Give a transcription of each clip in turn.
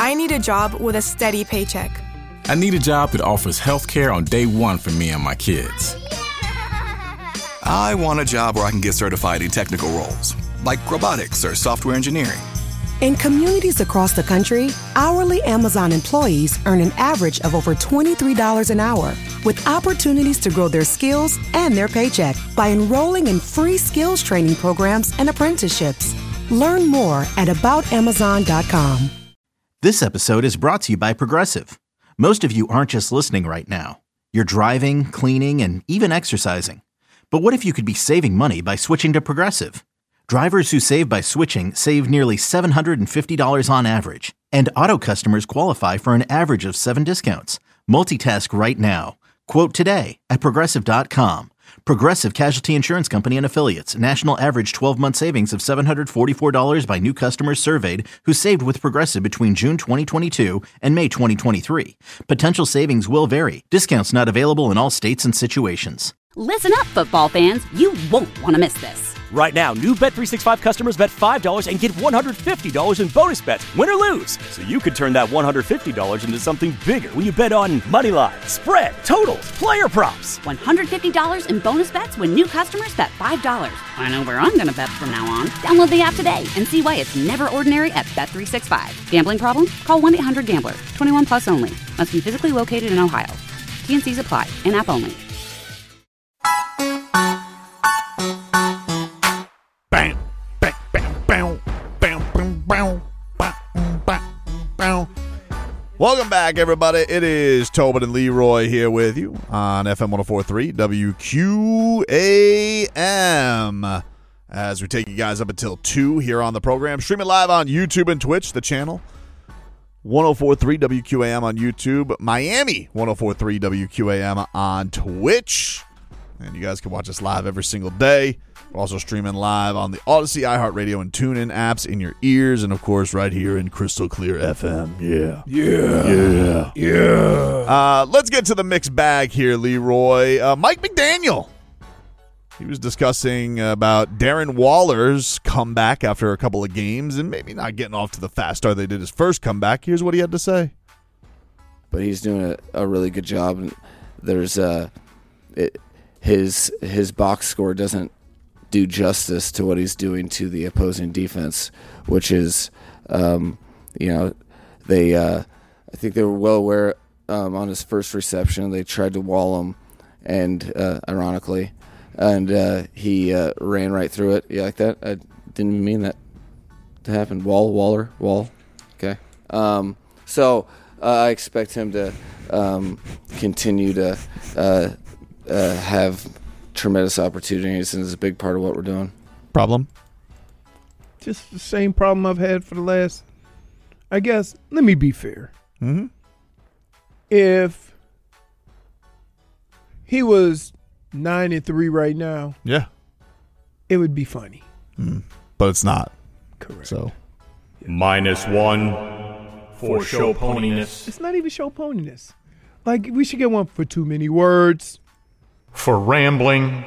I need a job with a steady paycheck. I need a job that offers health care on day one for me and my kids. I want a job where I can get certified in technical roles, like robotics or software engineering. In communities across the country, hourly Amazon employees earn an average of over $23 an hour, with opportunities to grow their skills and their paycheck by enrolling in free skills training programs and apprenticeships. Learn more at aboutamazon.com. This episode is brought to you by Progressive. Most of you aren't just listening right now. You're driving, cleaning, and even exercising. But what if you could be saving money by switching to Progressive? Drivers who save by switching save nearly $750 on average. And auto customers qualify for an average of 7 discounts. Multitask right now. Quote today at Progressive.com. Progressive Casualty Insurance Company and Affiliates. National average 12-month savings of $744 by new customers surveyed who saved with Progressive between June 2022 and May 2023. Potential savings will vary. Discounts not available in all states and situations. Listen up, football fans. You won't want to miss this. Right now, new Bet365 customers bet $5 and get $150 in bonus bets, win or lose. So you could turn that $150 into something bigger when you bet on money line, spread, totals, player props. $150 in bonus bets when new customers bet $5. I know where I'm going to bet from now on. Download the app today and see why it's never ordinary at Bet365. Gambling problem? Call 1-800-GAMBLER. 21 plus only. Must be physically located in Ohio. T&Cs apply. In-app only. Welcome back, everybody. It is Tobin and Leroy here with you on FM 104.3 WQAM as we take you guys up until 2 here on the program. Stream it live on YouTube and Twitch, the channel 104.3 WQAM on YouTube, Miami 104.3 WQAM on Twitch. And you guys can watch us live every single day. We're also streaming live on the Odyssey, iHeartRadio, and TuneIn apps in your ears. And, of course, right here in Crystal Clear FM. Yeah. Let's get to the mixed bag here, Leroy. Mike McDaniel. He was discussing about Darren Waller's comeback after a couple of games and maybe not getting off to the fast start they did his first comeback. Here's what he had to say. But he's doing a really good job. And there's his box score doesn't do justice to what he's doing to the opposing defense, which is, I think they were well aware on his first reception. They tried to wall him, and ironically, and he ran right through it. You like that? I didn't mean that to happen. Wall. Okay. So I expect him to continue to have tremendous opportunities, and is a big part of what we're doing. Problem? Just the same problem I've had for the last, I guess, let me be fair. Mm-hmm. If he was 9-3 right now, yeah, it would be funny. But it's not. Correct. So -1 for show poniness. It's not even show poniness. Like, we should get one for too many words. For rambling.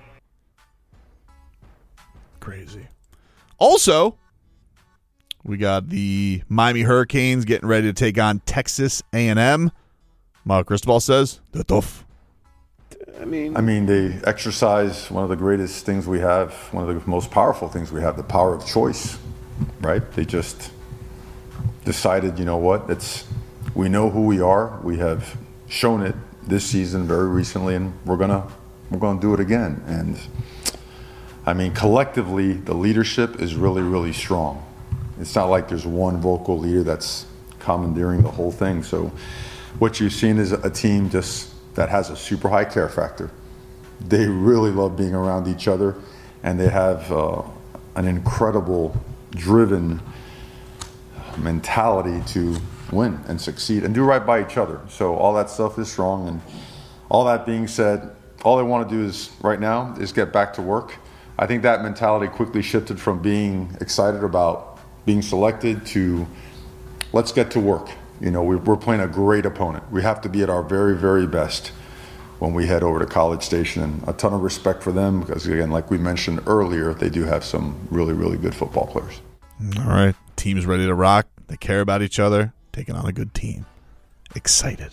Crazy. Also, we got the Miami Hurricanes getting ready to take on Texas A&M. Mark Cristobal says, they're tough. I mean, they exercise one of the greatest things we have, one of the most powerful things we have, the power of choice, right? They just decided, you know what, we know who we are. We have shown it this season very recently, and we're gonna do it again. And I mean, collectively, the leadership is really, really strong. It's not like there's one vocal leader that's commandeering the whole thing. So what you've seen is a team just that has a super high care factor. They really love being around each other, and they have an incredible driven mentality to win and succeed and do right by each other. So all that stuff is strong. And all that being said, all they want to do is right now is get back to work. I think that mentality quickly shifted from being excited about being selected to let's get to work. You know, we're playing a great opponent. We have to be at our very, very best when we head over to College Station. And a ton of respect for them because, again, like we mentioned earlier, they do have some really, really good football players. All right. Team's ready to rock. They care about each other. taking on a good team. Excited.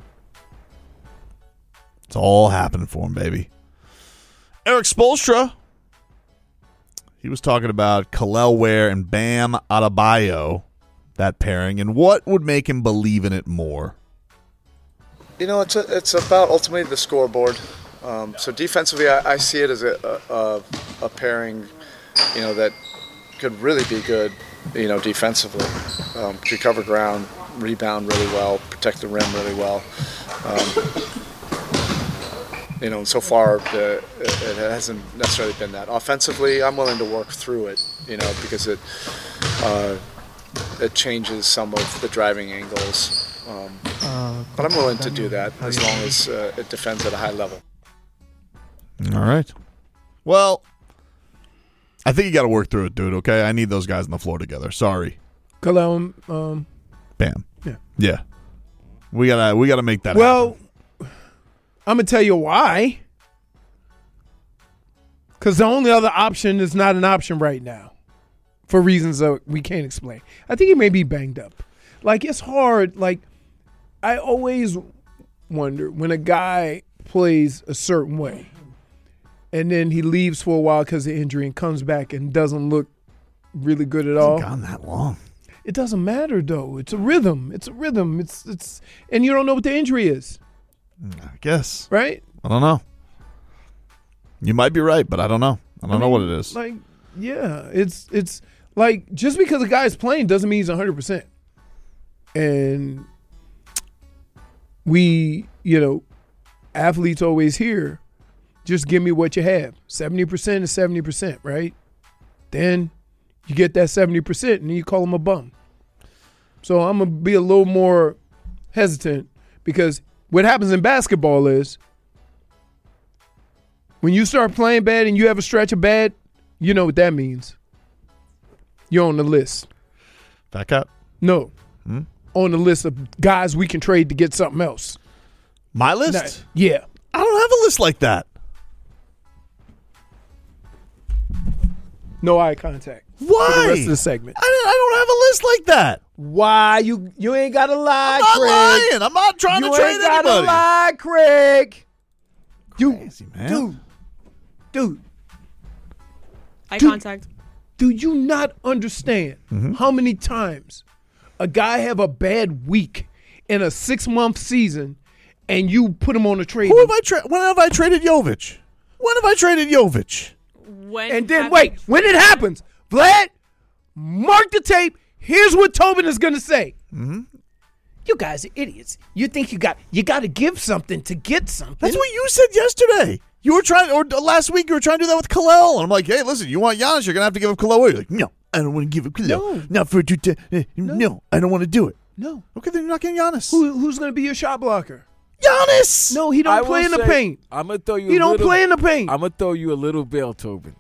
It's all happening for him, baby. Eric Spoelstra. He was talking about Kel'el Ware and Bam Adebayo, that pairing, and what would make him believe in it more. You know, it's about ultimately the scoreboard. So defensively, I see it as a pairing, you know, that could really be good, you know, defensively. Could cover ground, rebound really well, protect the rim really well. You know, and so far it hasn't necessarily been that. Offensively, I'm willing to work through it, you know, because it changes some of the driving angles. But I'm willing to do that as long as it defends at a high level. All right. Well, I think you got to work through it, dude, okay? I need those guys on the floor together. Sorry. Bam. Yeah. We gotta make that happen. Well, I'm going to tell you why. Because the only other option is not an option right now for reasons that we can't explain. I think he may be banged up. Like, it's hard. Like, I always wonder when a guy plays a certain way and then he leaves for a while because of injury and comes back and doesn't look really good at all. It hasn't gone that long. It doesn't matter, though. It's a rhythm. It's and you don't know what the injury is. I guess. Right? I don't know. You might be right, but I don't know. I don't know what it is. Like, yeah, it's like just because a guy's playing doesn't mean he's 100%. And we, you know, athletes always hear, just give me what you have. 70% is 70%, right? Then you get that 70% and then you call him a bum. So I'm going to be a little more hesitant because what happens in basketball is when you start playing bad and you have a stretch of bad, you know what that means. You're on the list. Back up? No. On the list of guys we can trade to get something else. My list? Yeah. I don't have a list like that. No eye contact. Why? For the rest of the segment. I don't have a list like that. Why? You ain't got to lie, I'm not Craig. lying. I'm not trying to trade anybody. You ain't got to lie, Craig. Crazy, man. Dude. Eye contact. Do you not understand how many times a guy have a bad week in a 6-month season and you put him on a trade? When have I traded Jovic? When have I traded Jovic? And then, wait, when it happens, Vlad, mark the tape. Here's what Tobin is going to say. You guys are idiots. You think you got to give something to get something. That's what you said yesterday. You were trying, or last week, you were trying to do that with Kel'el. And I'm like, hey, listen, you want Giannis, you're going to have to give up Kel'el. You're like, no, I don't want to give up Kel'el. No. Not for no, I don't want to do it. No. Okay, then you're not getting Giannis. Who's going to be your shot blocker? Giannis! No, he don't play in the paint. I'm going to throw you He don't play in the paint. I'm going to throw you a little bail, Tobin.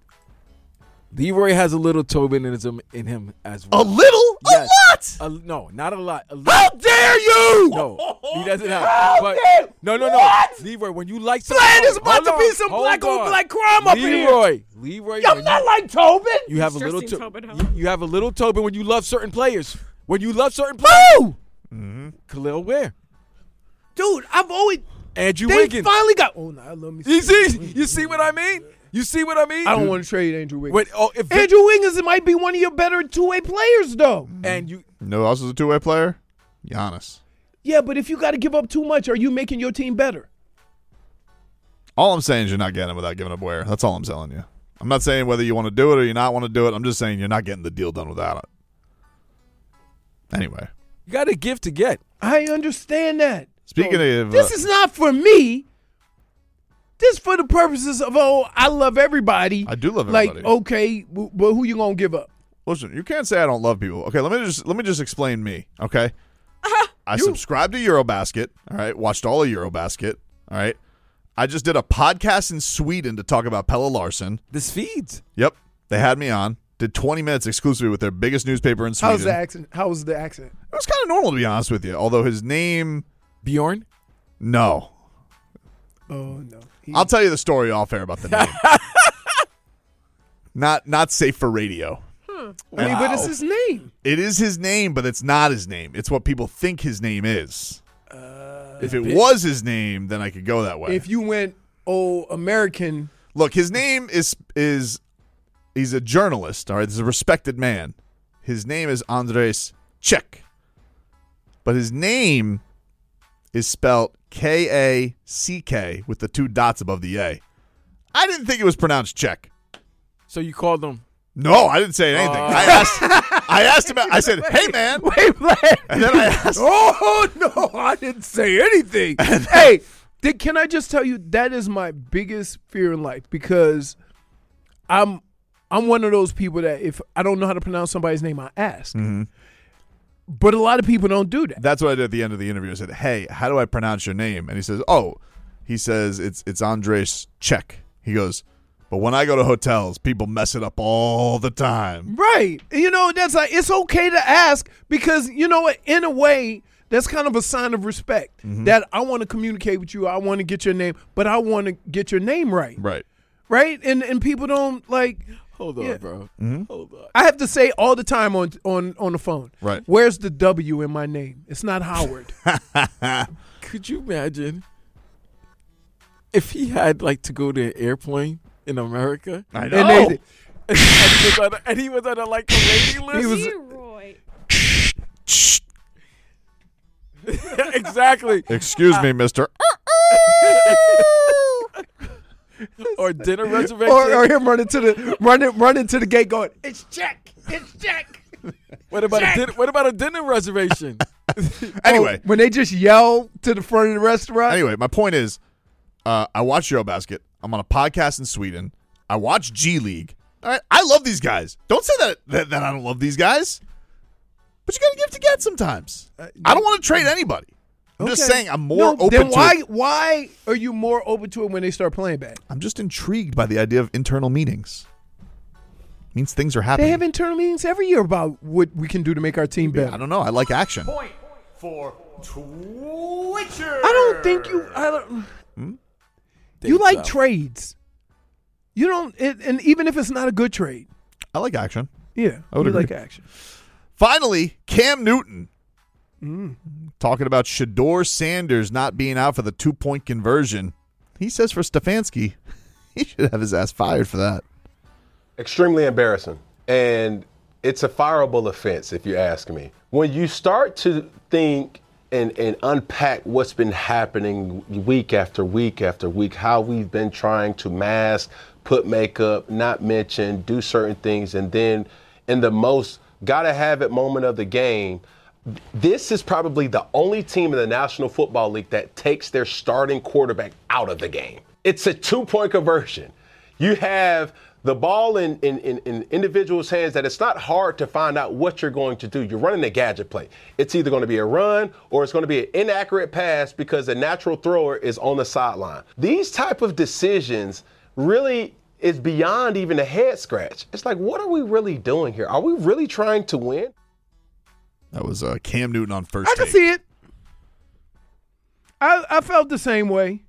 Leroy has a little Tobin in him as well. A little? Yes. A lot? No, not a lot. How dare you? No, he doesn't have. But no. What? Leroy, when you like something, Vlad is about to be some black on black crime up in here. Leroy, I'm not like Tobin. You have a little Tobin. You have a little Tobin when you love certain players. When you love certain players. Who? Kel'el Ware. Dude, I've always. Andrew they Wiggins. Finally got. Oh, no, let me see. You see what I mean? You see what I mean? I don't want to trade Andrew Wiggins. If Andrew Wiggins might be one of your better two-way players, though. And you know who else is a two-way player? Giannis. Yeah, but if you got to give up too much, are you making your team better? All I'm saying is you're not getting it without giving up Ware. That's all I'm telling you. I'm not saying whether you want to do it or you not want to do it. I'm just saying you're not getting the deal done without it. Anyway. You got to give to get. I understand that. Speaking of... This is not for me. This for the purposes of, I love everybody. I do love everybody. Like, okay, but who you going to give up? Listen, you can't say I don't love people. Okay, let me just explain me, okay? I subscribed to Eurobasket, all right? Watched all of Eurobasket, all right? I just did a podcast in Sweden to talk about Pelle Larsson. This feeds. Yep. They had me on. Did 20 minutes exclusively with their biggest newspaper in Sweden. How was the accent? It was kind of normal, to be honest with you, although his name... Bjorn? No. Oh, no. I'll tell you the story off air about the name. Not safe for radio. but it's his name. It is his name, but it's not his name. It's what people think his name is. If it was his name, then I could go that way. If you went, American. Look, his name is he's a journalist, all right? He's a respected man. His name is Andres Cech. But his name is spelled K-A-C-K with the 2 dots above the A. I didn't think it was pronounced Czech. So you called him? No, I didn't say anything. I asked him. I said, "Hey, man." Wait. And then I asked. Oh no, I didn't say anything. Hey, can I just tell you that is my biggest fear in life, because I'm one of those people that if I don't know how to pronounce somebody's name, I ask. Mm-hmm. But a lot of people don't do that. That's what I did at the end of the interview. I said, "Hey, how do I pronounce your name?" And he says, it's Andres Cech. He goes, "But when I go to hotels, people mess it up all the time." Right. That's like, it's okay to ask, because you know what? In a way, that's kind of a sign of respect, that I want to communicate with you. I want to get your name, but I want to get your name right. Right. Right. And people don't like. Hold on, bro. Mm-hmm. Hold on. I have to say all the time on the phone. Right. Where's the W in my name? It's not Howard. Could you imagine if he had to go to an airplane in America? I know. And he was on a waiting list. He was. Roy. Exactly. Excuse me, mister. Or dinner reservation. Or him running to the gate going, "It's Jack. It's Jack." What about a dinner reservation? Anyway, when they just yell to the front of the restaurant. Anyway, my point is, I watch Eurobasket. I'm on a podcast in Sweden. I watch G League. All right, I love these guys. Don't say that I don't love these guys. But you got to give to get sometimes. I don't want to trade anybody. I'm just saying I'm more open then to it. Why are you more open to it when they start playing bad? I'm just intrigued by the idea of internal meetings. It means things are happening. They have internal meetings every year about what we can do to make our team better. I don't know. I like action. Point for Twitcher. I don't think you. You like trades. You don't, and even if it's not a good trade, I like action. Yeah, I would you agree. like action. Finally, Cam Newton talking about Shedeur Sanders not being out for the 2-point conversion. He says for Stefanski, he should have his ass fired for that. Extremely embarrassing. And it's a fireable offense, if you ask me. When you start to think and unpack what's been happening week after week after week, how we've been trying to mask, put makeup, not mention, do certain things, and then in the most gotta-have-it moment of the game, this is probably the only team in the National Football League that takes their starting quarterback out of the game. It's a 2-point conversion. You have the ball in individuals' hands that it's not hard to find out what you're going to do. You're running a gadget play. It's either going to be a run or it's going to be an inaccurate pass because the natural thrower is on the sideline. These type of decisions really is beyond even a head scratch. It's like, what are we really doing here? Are we really trying to win? That was Cam Newton on first I can take. see it. I felt the same way.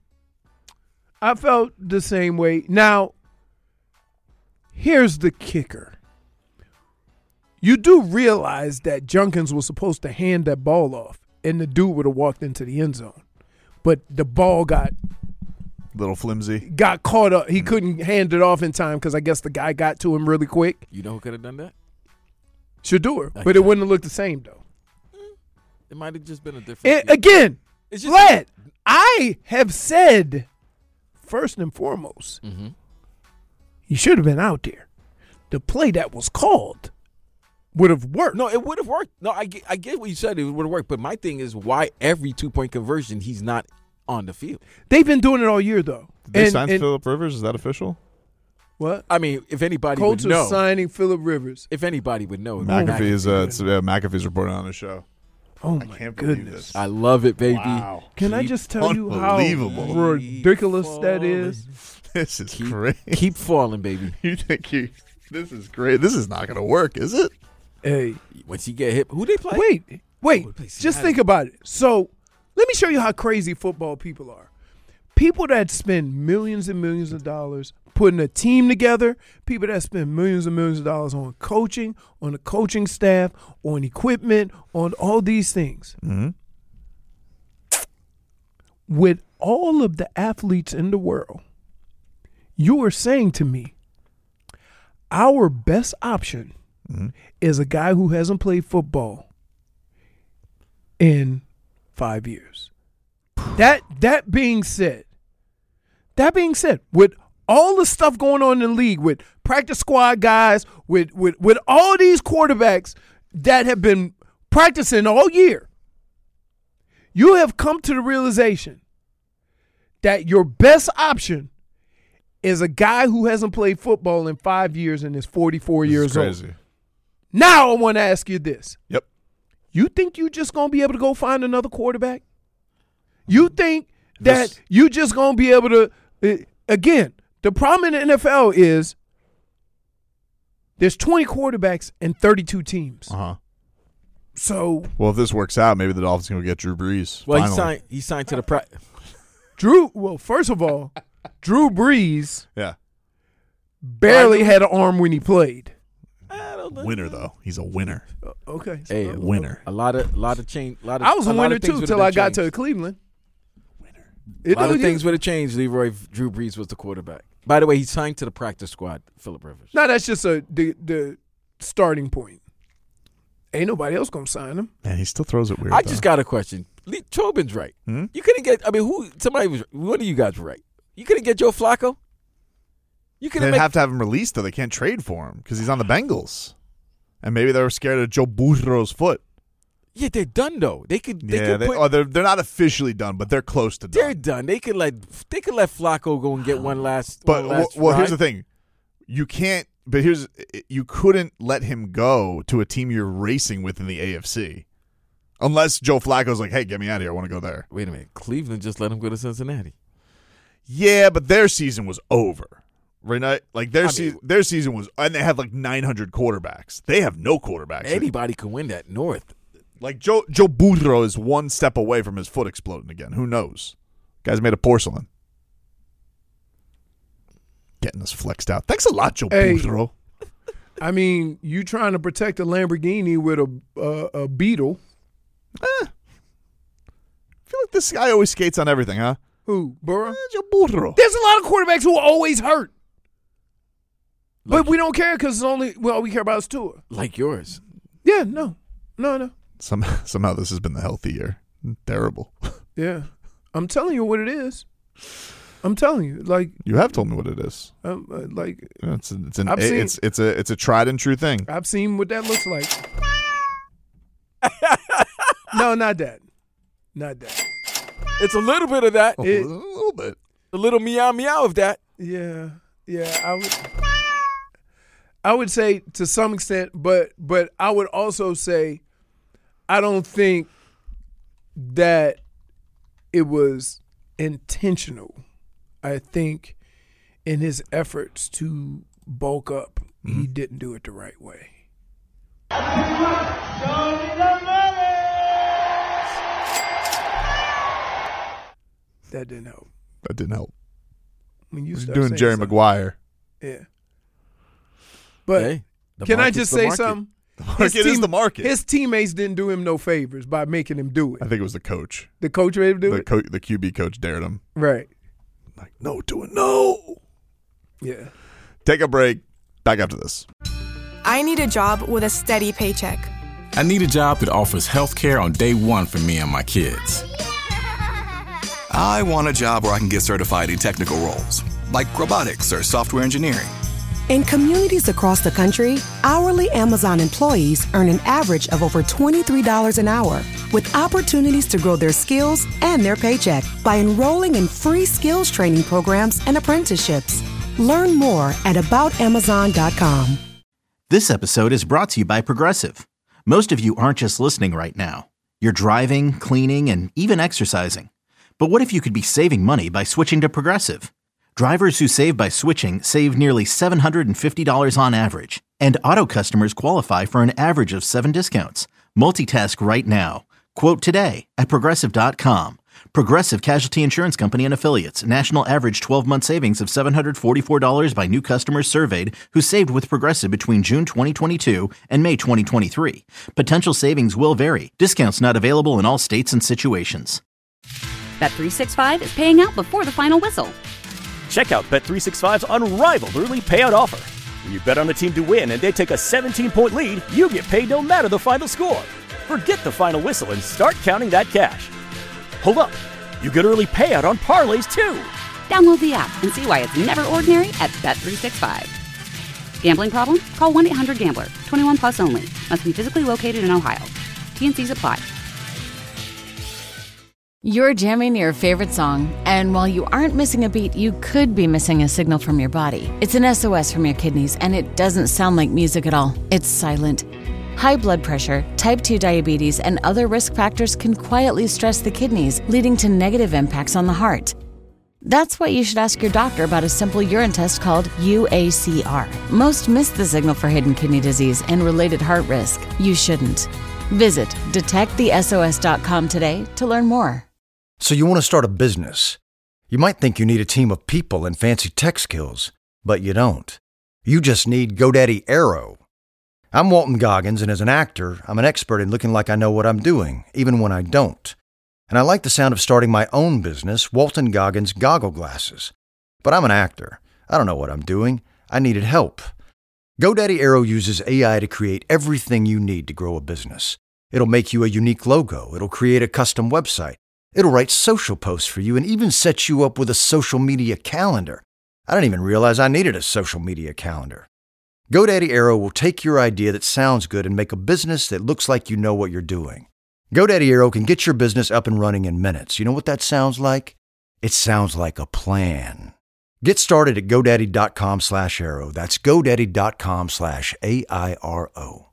Now, here's the kicker. You do realize that Junkins was supposed to hand that ball off, and the dude would have walked into the end zone. But the ball got little flimsy. Got caught up. He couldn't hand it off in time because I guess the guy got to him really quick. You know who could have done that? Shedeur. But it wouldn't have looked the same, though. It might have just been a different. Again, Vlad, I have said, first and foremost, he should have been out there. The play that was called would have worked. No, it would have worked. No, I get what you said. It would have worked. But my thing is, why every 2-point conversion he's not on the field? They've been doing it all year, though. Did they sign Phillip Rivers? Is that official? What? I mean, if anybody Colts would know. are signing Phillip Rivers. If anybody would know. McAfee's reporting on the show. Oh, my goodness. I love it, baby. Wow. Can I just tell you how ridiculous that is? This is great. Keep falling, baby. You think this is great. This is not going to work, is it? Hey. Once you get hit, who they play? Wait. Just think about it. So let me show you how crazy football people are. People that spend millions and millions of dollars putting a team together, people that spend millions and millions of dollars on coaching, on the coaching staff, on equipment, on all these things. Mm-hmm. With all of the athletes in the world, you are saying to me, our best option is a guy who hasn't played football in 5 years. That being said, with all the stuff going on in the league, with practice squad guys, with all these quarterbacks that have been practicing all year, you have come to the realization that your best option is a guy who hasn't played football in 5 years and is 44 years old. Now I want to ask you this. Yep. You think you just going to be able to go find another quarterback? You think that you just going to be able to again, the problem in the NFL is there's 20 quarterbacks and 32 teams. Uh-huh. So, well, if this works out, maybe the Dolphins going to get Drew Brees. Well, finally. he signed to the first of all, Drew Brees yeah, barely had an arm when he played. Winner though, he's a winner. Okay, hey, a winner. A lot of change. I was a winner too till I got to Cleveland. A lot of things would have changed. Leroy Drew Brees was the quarterback. By the way, he signed to the practice squad. Phillip Rivers. No, that's just the starting point. Ain't nobody else gonna sign him. Man, he still throws it weird. I just got a question. Tobin's right. You couldn't get. I mean, one of you guys were right. You couldn't get Joe Flacco. They'd have to have him released though. They can't trade for him because he's on the Bengals, and maybe they were scared of Joe Burrow's foot. Yeah, they're done though. They could. They're not officially done, but they're close to done. They're done. They could let Flacco go and get one last. But here's the thing: you can't. But you couldn't let him go to a team you're racing with in the AFC, unless Joe Flacco's like, "Hey, get me out of here. I want to go there." Wait a minute. Cleveland just let him go to Cincinnati. Yeah, but their season was over. Right? Like their season was, and they had like 900 quarterbacks. They have no quarterbacks. Anybody can win that North. Like Joe Burrow is one step away from his foot exploding again. Who knows? Guy's made of porcelain. Getting us flexed out. Thanks a lot, Joe Burrow. I mean, you trying to protect a Lamborghini with a Beetle. I feel like this guy always skates on everything, huh? Who? Burrow? Joe Burrow. There's a lot of quarterbacks who are always hurt. But we don't care because all we care about is Tua. Like yours. Yeah, no. Somehow this has been the healthy year. Terrible. Yeah. I'm telling you what it is. I'm telling you. Like you have told me what it is. Like it's a tried and true thing. I've seen what that looks like. No, not that. Not that. It's a little bit of that. A little bit. A little meow meow of that. Yeah. I would say to some extent, but I would also say I don't think that it was intentional. I think in his efforts to bulk up, he didn't do it the right way. That didn't help. When you start doing Jerry Maguire. Yeah. But can I just say something? The market is the market. His teammates didn't do him no favors by making him do it. I think it was the coach. The coach made him do it? The QB coach dared him. Right. Like, no, do it. No. Yeah. Take a break. Back after this. I need a job with a steady paycheck. I need a job that offers health care on day one for me and my kids. I want a job where I can get certified in technical roles, like robotics or software engineering. In communities across the country, hourly Amazon employees earn an average of over $23 an hour, with opportunities to grow their skills and their paycheck by enrolling in free skills training programs and apprenticeships. Learn more at aboutamazon.com. This episode is brought to you by Progressive. Most of you aren't just listening right now. You're driving, cleaning, and even exercising. But what if you could be saving money by switching to Progressive? Drivers who save by switching save nearly $750 on average, and auto customers qualify for an average of 7 discounts. Multitask right now. Quote today at Progressive.com. Progressive Casualty Insurance Company and Affiliates. National average 12-month savings of $744 by new customers surveyed who saved with Progressive between June 2022 and May 2023. Potential savings will vary. Discounts not available in all states and situations. Bet365 is paying out before the final whistle. Check out Bet365's unrivaled early payout offer. When you bet on a team to win and they take a 17-point lead, you get paid no matter the final score. Forget the final whistle and start counting that cash. Hold up. You get early payout on parlays, too. Download the app and see why it's never ordinary at Bet365. Gambling problem? Call 1-800-GAMBLER. 21 plus only. Must be physically located in Ohio. T&Cs apply. You're jamming your favorite song, and while you aren't missing a beat, you could be missing a signal from your body. It's an SOS from your kidneys, and it doesn't sound like music at all. It's silent. High blood pressure, type 2 diabetes, and other risk factors can quietly stress the kidneys, leading to negative impacts on the heart. That's why you should ask your doctor about a simple urine test called UACR. Most miss the signal for hidden kidney disease and related heart risk. You shouldn't. Visit detectthesos.com today to learn more. So you want to start a business. You might think you need a team of people and fancy tech skills, but you don't. You just need GoDaddy Aero. I'm Walton Goggins, and as an actor, I'm an expert in looking like I know what I'm doing, even when I don't. And I like the sound of starting my own business, Walton Goggins Goggle Glasses. But I'm an actor. I don't know what I'm doing. I needed help. GoDaddy Aero uses AI to create everything you need to grow a business. It'll make you a unique logo. It'll create a custom website. It'll write social posts for you and even set you up with a social media calendar. I didn't even realize I needed a social media calendar. GoDaddy Aero will take your idea that sounds good and make a business that looks like you know what you're doing. GoDaddy Aero can get your business up and running in minutes. You know what that sounds like? It sounds like a plan. Get started at GoDaddy.com/Aero. That's GoDaddy.com/AIRO.